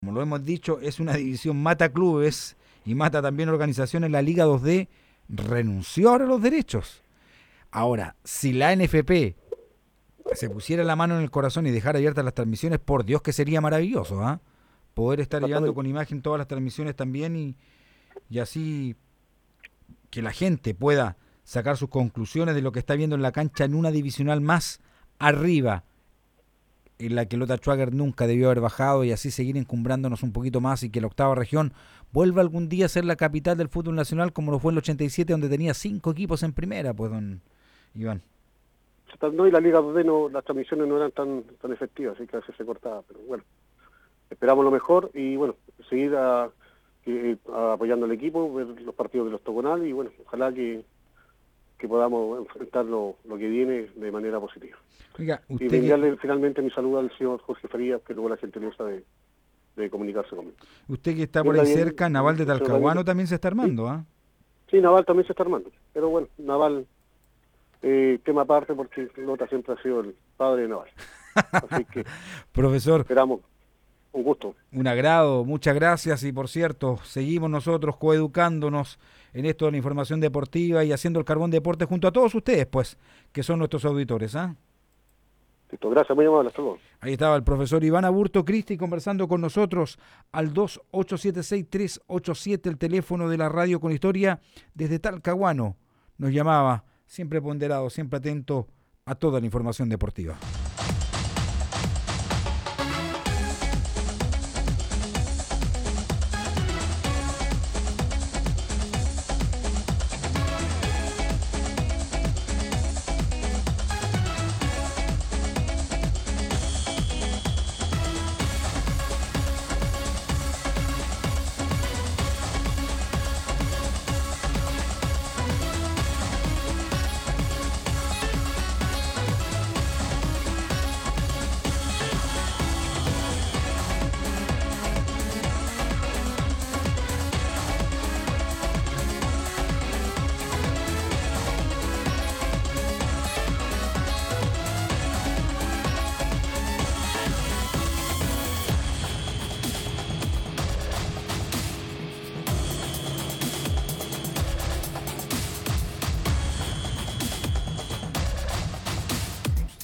como lo hemos dicho, es una división mata clubes y mata también organizaciones. La Liga 2D renunció ahora a los derechos. Ahora, si la NFP se pusiera la mano en el corazón y dejara abiertas las transmisiones, por Dios que sería maravilloso, ¿ah? Poder estar llevando Exactamente. con imagen todas las transmisiones también y así que la gente pueda sacar sus conclusiones de lo que está viendo en la cancha en una divisional más arriba, en la que Lota Schwager nunca debió haber bajado, y así seguir encumbrándonos un poquito más y que la octava región vuelva algún día a ser la capital del fútbol nacional como lo fue en el 87, donde tenía 5 equipos en primera, pues, don Iván. No, y la Liga 2D no, las transmisiones no eran tan efectivas, así que a veces se cortaba, pero bueno, esperamos lo mejor y bueno, seguir apoyando al equipo, ver los partidos del octogonal y bueno, ojalá que podamos enfrentar lo que viene de manera positiva. Oiga, Y usted de que, enviarle finalmente mi saludo al señor Jorge Farías, que luego la gentileza de comunicarse conmigo. usted que está Bien, por ahí Daniel, cerca, Naval de señor Daniel. Talcahuano también se está Sí, armando, ¿ah? sí, Naval también se está armando, pero bueno, Naval, tema aparte porque Lota siempre ha sido el padre de Naval. Así que Profesor, esperamos, un gusto. un agrado, muchas gracias, y por cierto, seguimos nosotros coeducándonos en esto de la información deportiva y haciendo el Carbón Deporte junto a todos ustedes, pues, que son nuestros auditores, ¿ah? Listo, gracias, muy amable, hasta luego. Ahí estaba el profesor Iván Aburto Cristi conversando con nosotros al 2876-387, el teléfono de la radio con historia desde Talcahuano. Nos llamaba, siempre ponderado, siempre atento a toda la información deportiva.